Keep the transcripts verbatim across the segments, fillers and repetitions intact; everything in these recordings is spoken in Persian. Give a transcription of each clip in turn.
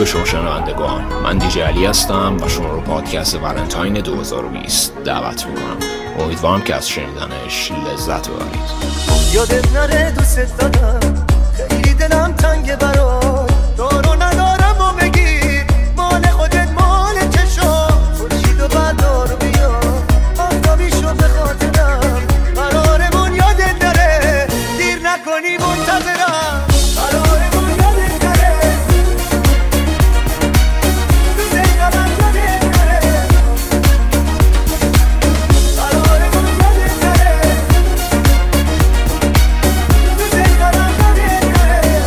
شما شنوندگان، من دیجی علی هستم و شما رو پادکست ولنتاین دو هزار و بیست دعوت میکنم. امیدوارم که از شنیدنش لذت ببرید. یادت نره دوست دارم، خیلی دلم تنگه برات، دارو ندارم و بگیر مال خودت مال چشم، خورشید و بردار و بیا آفتابی شو به خاطرم، قرارمون یادت نره دیر نکنی منتظرم، قرارمون یادت نره دوست دارم یادت نره، قرارمون یادت نره دوست دارم یادت نره.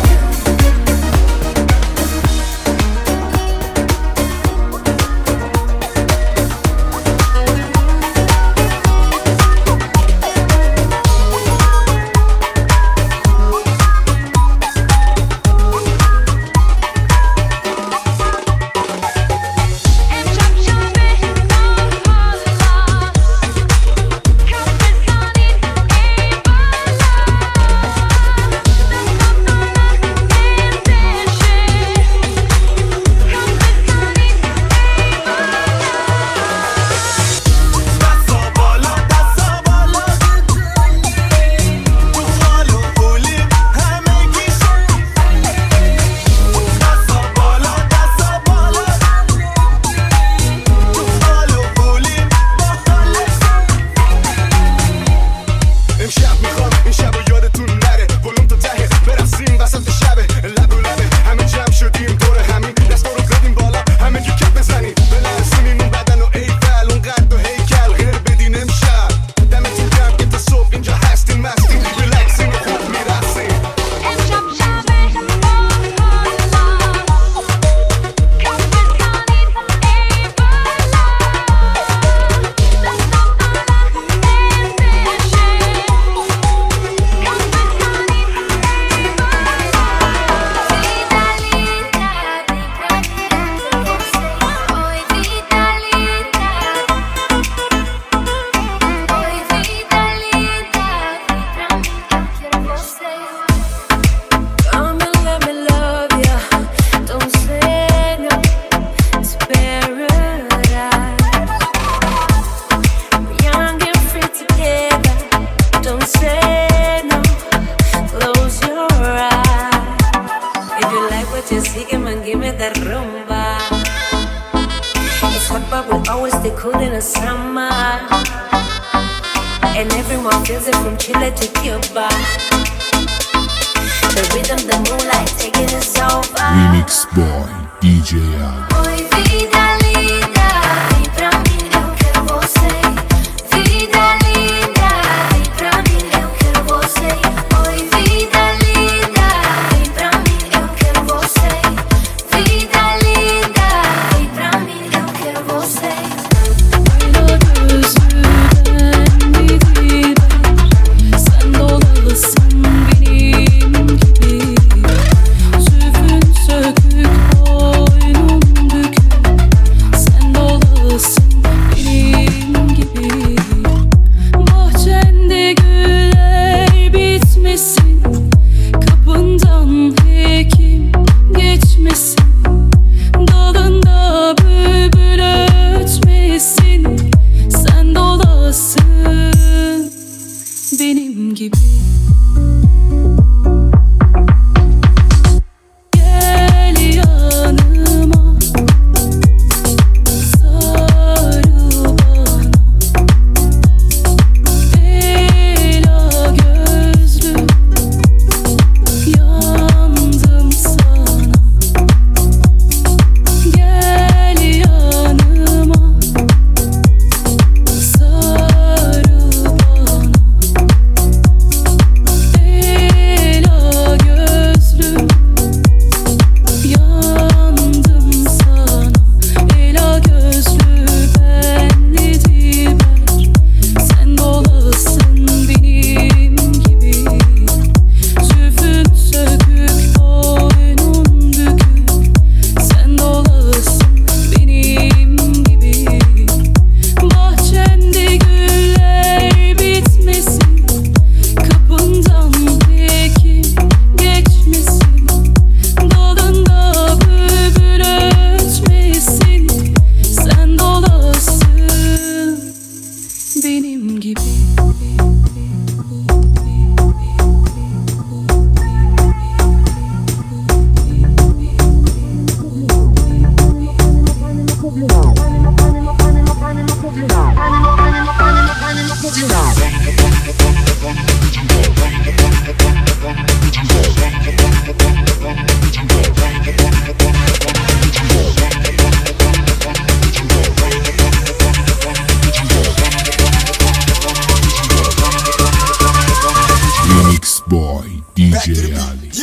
Remix Boy D J Ali. benim gibi. Remix Boy D J Ali.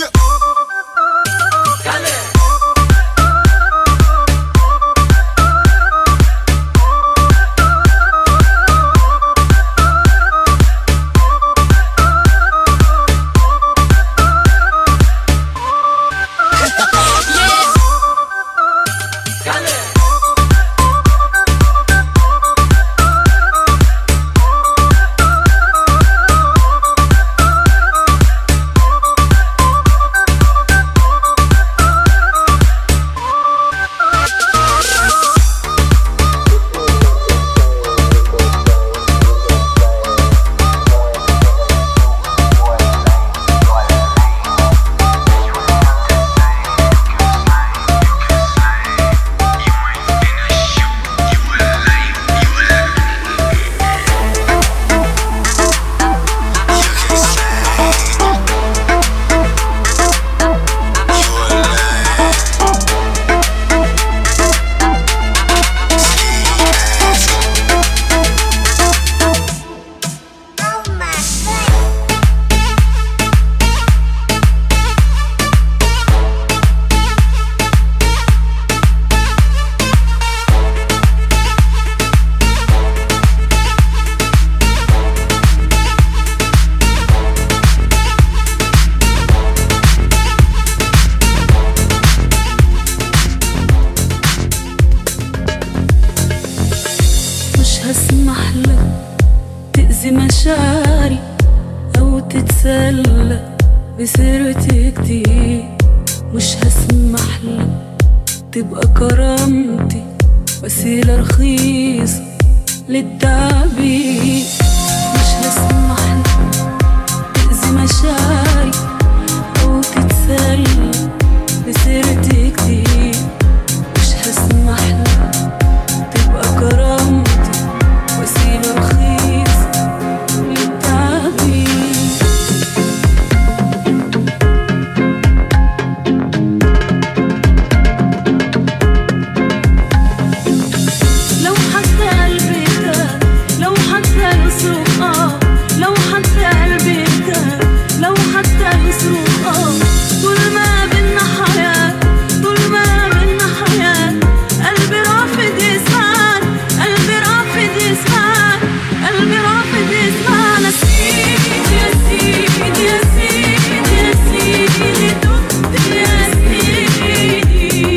هسمح لك تأذي مشاعري أو تتسلى بسيرتي كتير. مش هسمح لك تبقى كرامتي وسيلة رخيصة للتعبير. مش هسمح لك تأذي مشاعري أو تتسلى بسيرتي كتير. مش هسمح لك تبقى كرامتي وسيلة رخيصة للتعبير. لو حتى قلبي كان، لو حتى يصرخ اه، لو حتى قلبي كان، لو حتى يصرخ اه، طول ما بينا حياة، طول ما بينا حياة، قلبي رافض يسمعك، قلبي رافض يسمعك، قلبي رافض يسمعك. يا سيدي يا سيدي يا سيدي يا سيدي تبت يا سيدي.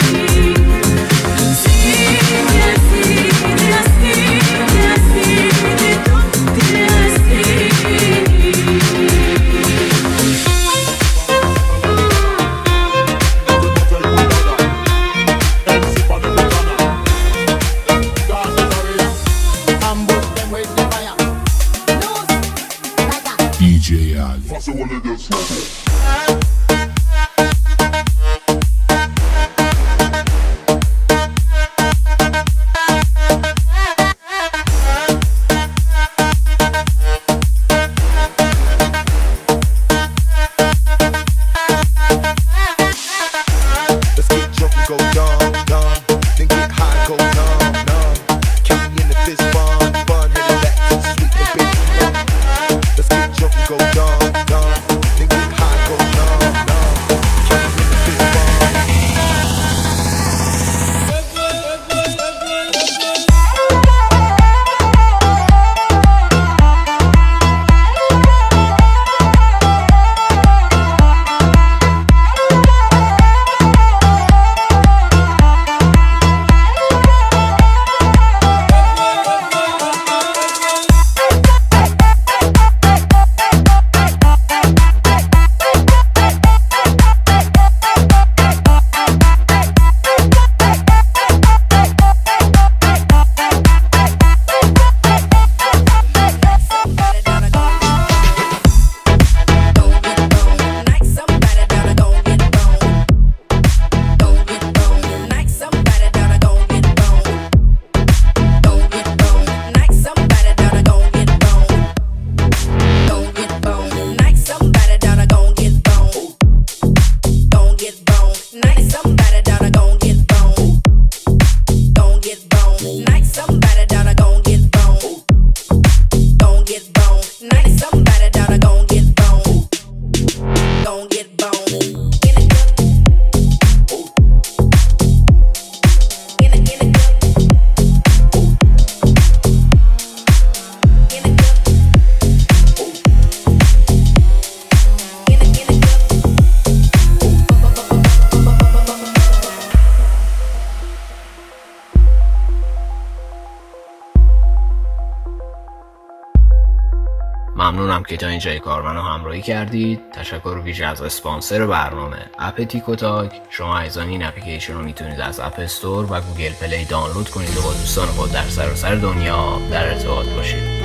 سيدي يا سيدي يا سيدي يا سيدي تبت يا سيدي. D J Ali. Let's get drunk and go dumb, dumb. Then get high, go numb, numb. Count me in the fist, fun, fun. Headed back to the sweet and baby. Let's get drunk and go dumb, dumb. Then get high, go numb, ممنونم که تا اینجای کار منو همراهی کردید. تشکر ویژه از اسپانسر برنامه اپ تیک و تاک. شما عزیزان این اپلیکیشن رو میتونید از اپ استور و گوگل پلی دانلود کنید و با دوستان خود در سراسر دنیا در ارتباط باشید.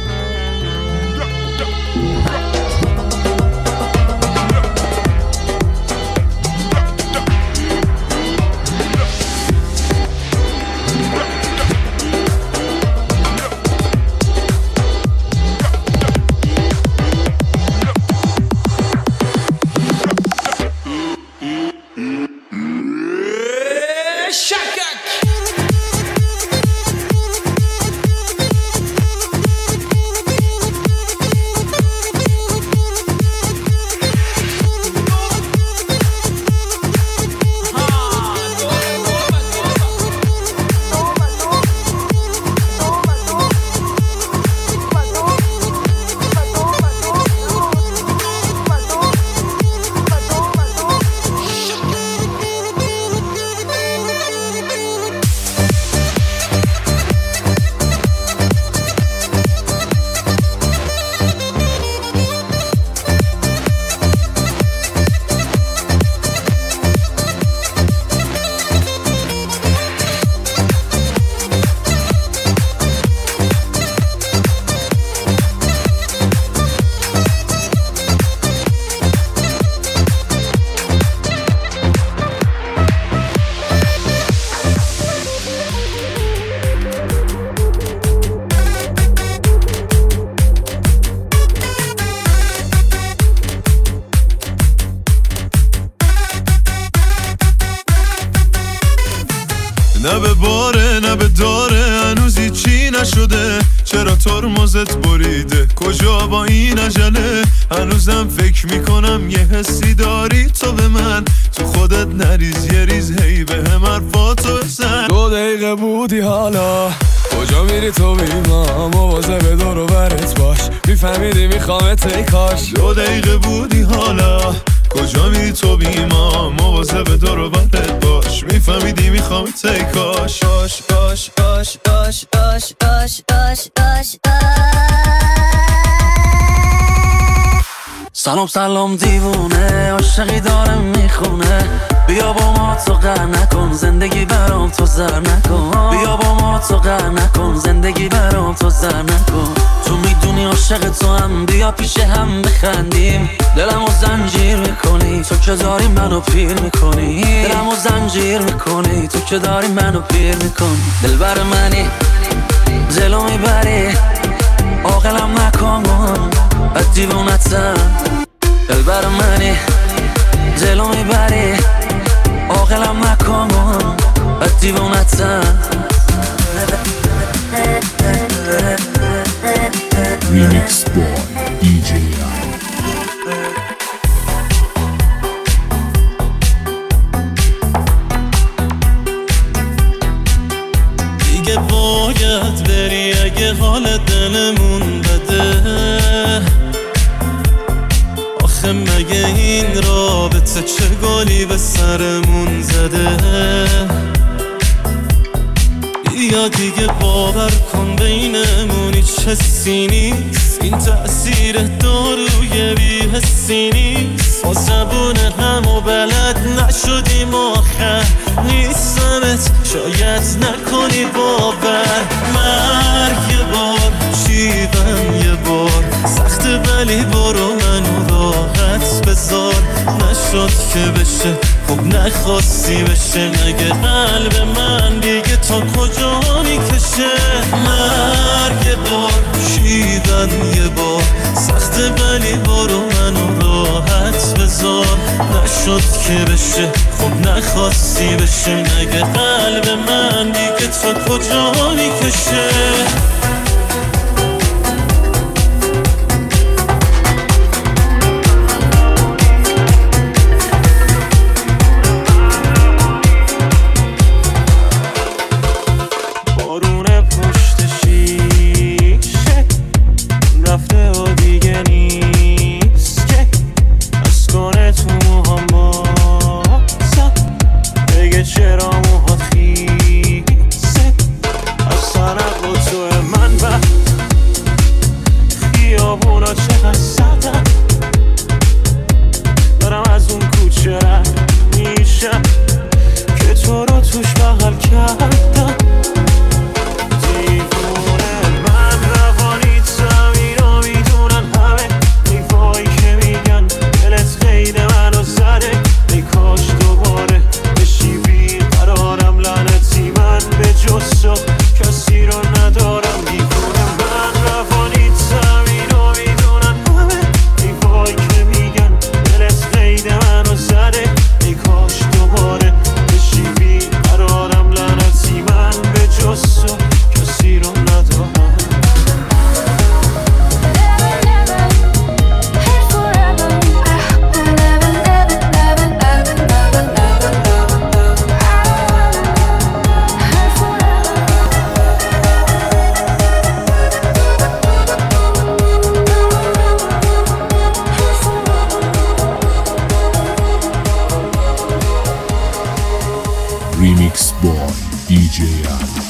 نه به باره نه به داره هنوزی چی نشده، چرا ترمزت بریده کجا با این عجله؟ هنوزم فکر میکنم یه حسی داری تو به من، تو خودت نریز یه ریز هی به هم حرفاتو بزن. دو دقیقه بودی حالا کجا میری تو بیما، مواظب به دور و برت باش میفهمیدی میخوامت ای کاش. دو دقیقه بودی حالا کجا میری تو بیما، مواظب به دور و برت باش میفهمیدی میخوامت ای کاش. باش باش باش باش باش باش باش باش. سلام سلام دیوونه عاشقی داره میخونه، بیا با ما تو قهر نکن زندگی برام تو زر نکن، بیا با ما تو قهر نکن زندگی برام تو زر نکن. تو میدونی عاشق تو هم، بیا پیش هم بخندیم، دلمو زنجیر میکنی تو که داری منو پیر میکنی، دلمو زنجیر میکنی تو که داری منو پیر میکنی. دلبر منی جلو میبری عاقلم نکن بد دیوونتم، دلبر منی جلو میبری عاقلم نکن بد دیوونتم. Remix Boy دی جی دیگه باید بری اگه حال دلمون بده، آخه مگه این رابطه چه گلی به سرمون زده؟ یا دیگه باور کن بینمون هیچ حسی نیست، این تأثیر داروی بی حسی نیست، ما زبون هم و بلد نشدیم آخر نیستمت شاید نکنی باور. مرگ یه بار شیون یه بار سخته ولی برو منو راحت بذار، نشد که بشه خب نخواستی بشه، مگه قلب من دیگه تا کجا میکشه؟ مرگ یه بار شیون یه بار سخته ولی برو منو راحت بذار، نشد که بشه خب نخواستی بشه، مگه قلب من دیگه تا کجا میکشه؟ چرا موهات خیسه از سرق و تو من خیابونا چقدر سردن، دارم از اون کوچه رد میشم که تو رو توش بغل کردم. دیوونه من روانی زمین رو میدونن همه، نیوایی که میگن دلت قید منو زده. ای کاش دوباره بشی بیقرارم، لعنتی من به جز تو کسی رو ندارم. دیوونه من روانی زمین رو میدونن همه، نیوایی که میگن دلت قید منو زده. ای کاش دوباره بشی بیقرارم، لعنتی من به جز تو کسی رو ندارم. Remix Boy دی جی Ali.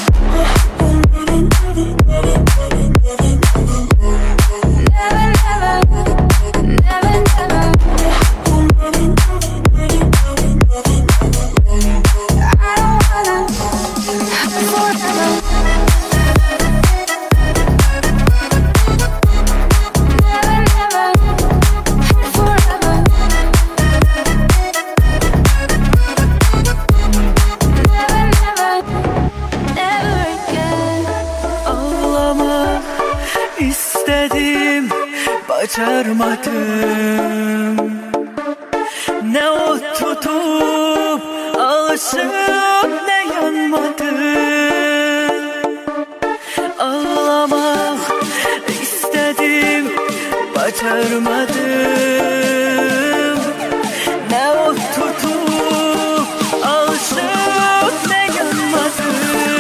İstedim, başarmadım. Ne o tutup alışıp ne yanmadım. Ağlamak istedim, başarmadım. Ne o tutup alışıp ne yanmadım.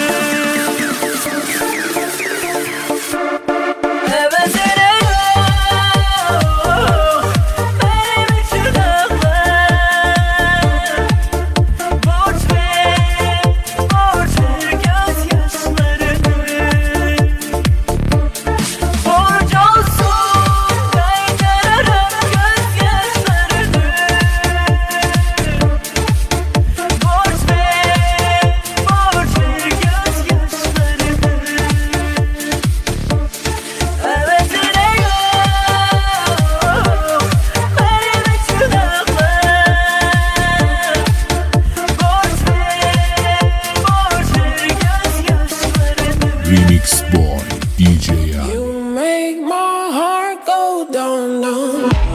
Remix Boy دی جی Ali. You make my heart go down, down.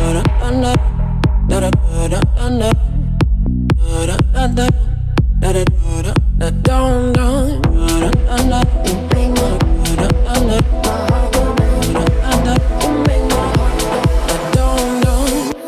Da da da da da da da da da da da da down, down. Da da da. You make my da da da. You make my heart down, down.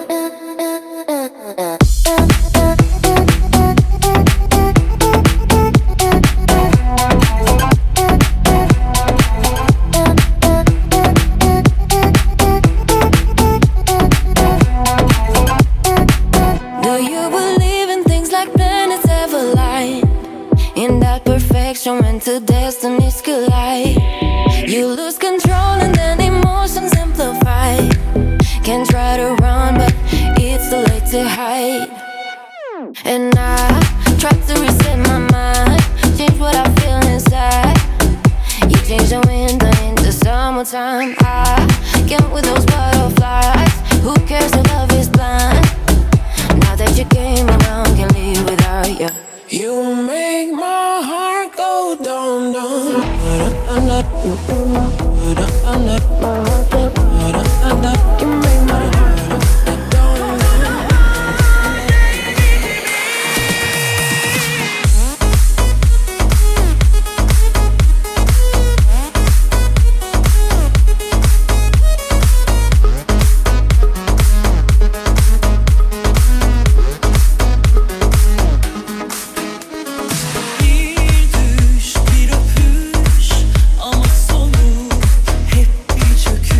When two destinies collide, you lose control and then emotions amplify. Can't try to run, but it's too late to hide. And I try to reset my mind, change what I feel inside. You change the winter into summertime. I can't with those butterflies. Who cares if love is blind? Now that you came around, can't live without you. You make my heart go down, down. You make my heart down, down. Bir düş, bir öpüş ama sonu hep bir çöküş.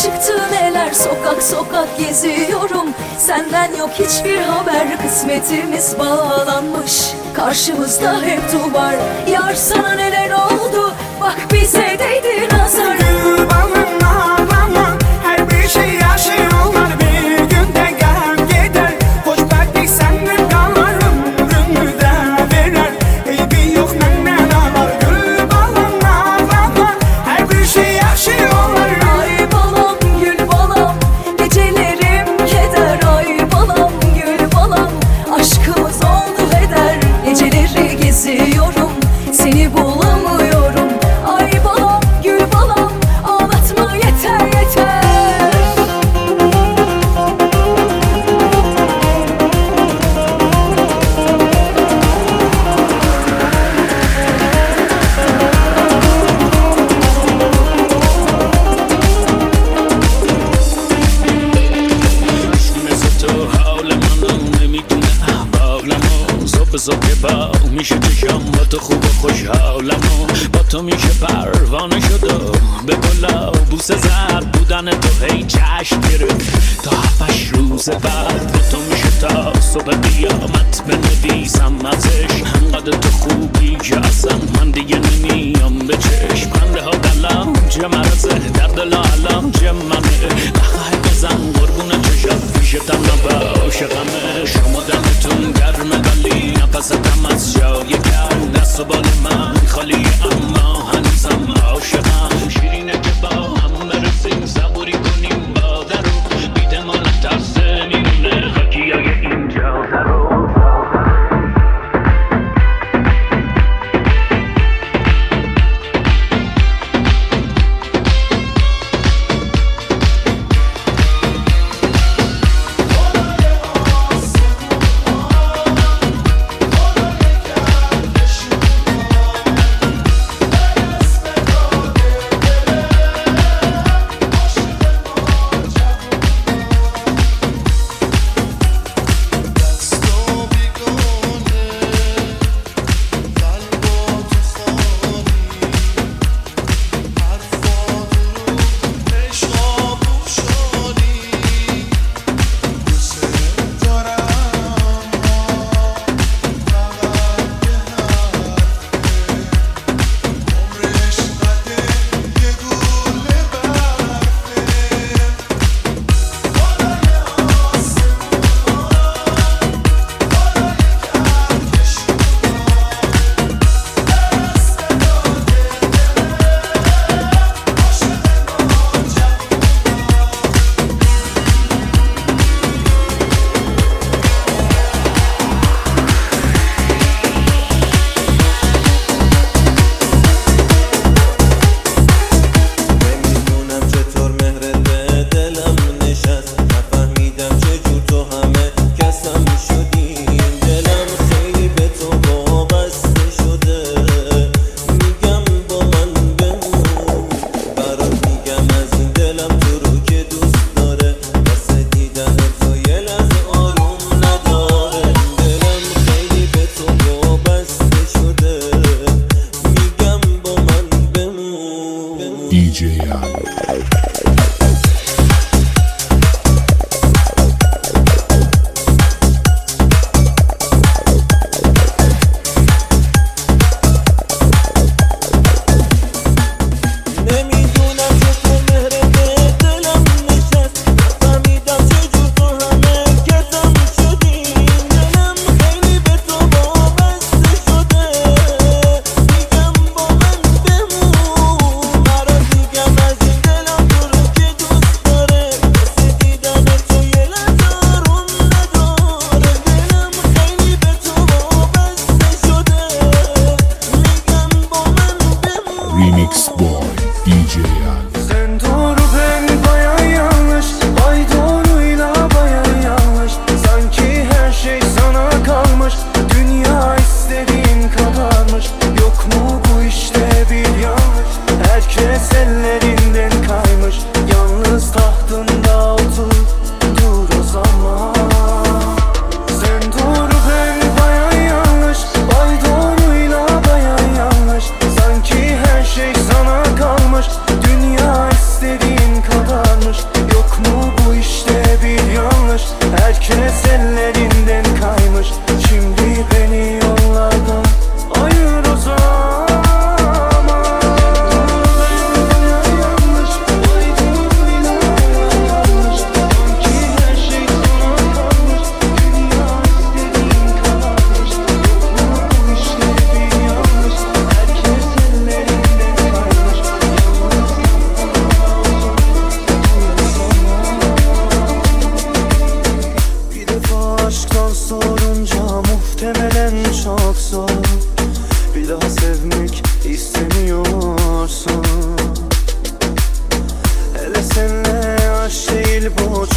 çıktı neler, sokak sokak geziyorum. Senden yok hiçbir haber, kısmetimiz bağlanmış. Karşımızda hep duvar, yar sana neler oldu, bak bize değdi nazar. Gül balım ağlama, her bir şey yaşıyorlar, bir günde gel gider. Hoşbetlik senden kalır, ömrümü de verer. Eybi yok menden ağlar. Gül balım ağlama, her bir şey yaşıyorlar. Ay balam gül balam, gecelerim keder. Ay balam gül balam, aşkımız oldu heder. Geceleri geziyorum, seni bulamıyorum. Ay balam gül balam, ağlatma yeter yeter. مثل تو حال منو نمیدونه احوالمو صبح صبح با میشه چشم با تو خوب و خوشحالمو با تو میشه پروانه شد به گلا بوسه زد بودن تو هی چشم گرفت تا هفتش روز بعد با تو میشه تا صبح قیامت بنویسم ازش انقدر تو خوبی که اصلا من دیگه نمیام به چشم خنده ها دلم چه مرزه در دل عالم چه منه نخواهی بزن قربون چشم پیشتم نباشقمه شما دمتون گرمه ولی نفستم از جای گرم دست و بال من خالی اما هنوزم عاشقم شیرینه که با هم برسیم صبوری کنیم با درو بیده ما نترسه میمونه خاکی های اینجا درو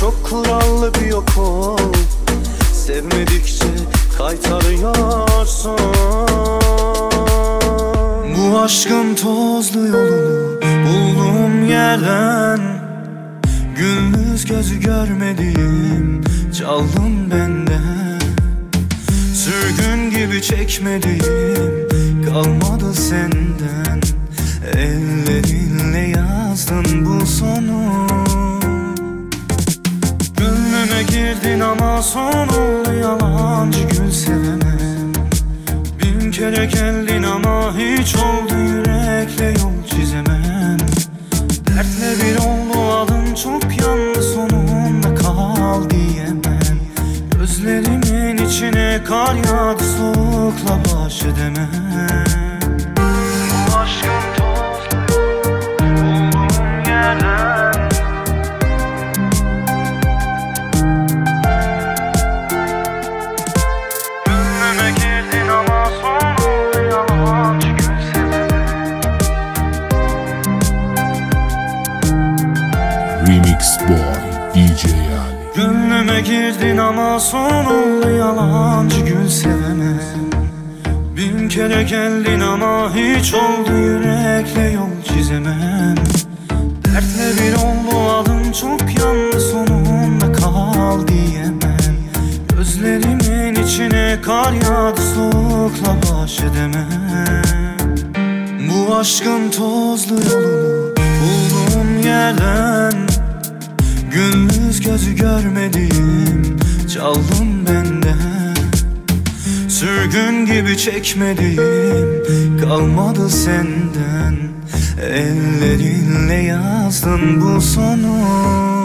çok kurallı bir yok ol. Sevmedikçe kaytarıyorsun. Bu aşkın tozlu yolunu bulduğum yerden, gündüz gözü görmediğim çaldım benden. Sürgün gibi çekmediğim kalmadı senden. Ellerinle yazdın bu sonu. Gönlüme girdin ama sonu yalancı gül sevemem. Bin kere geldin ama hiç oldu yürekle yol çizemem. Dertle bir oldu adın çok yandı sonunda kal diyemem. Gözlerimin içine kar yağdı soğukla baş edemem. Bu aşkın tozlu bulduğum yerden, gönlüme girdin ama sonu yalancı gül sevemem. Remix Boy D J Ali. Gönlüme girdin ama son oldu yalancı gül sevemem. Bin kere geldin ama hiç oldu yürekle yol çizemem. Dertle bir oldu adın çok yandı sonunda kal diyemem. Gözlerimin içine kar yağdı soğukla baş edemem. Bu aşkın tozlu yolunu bulduğum yerden, gündüz gözü görmediğim çaldım benden. Sürgün gibi çekmediğim kalmadı senden. Ellerinle yazdın bu sonu.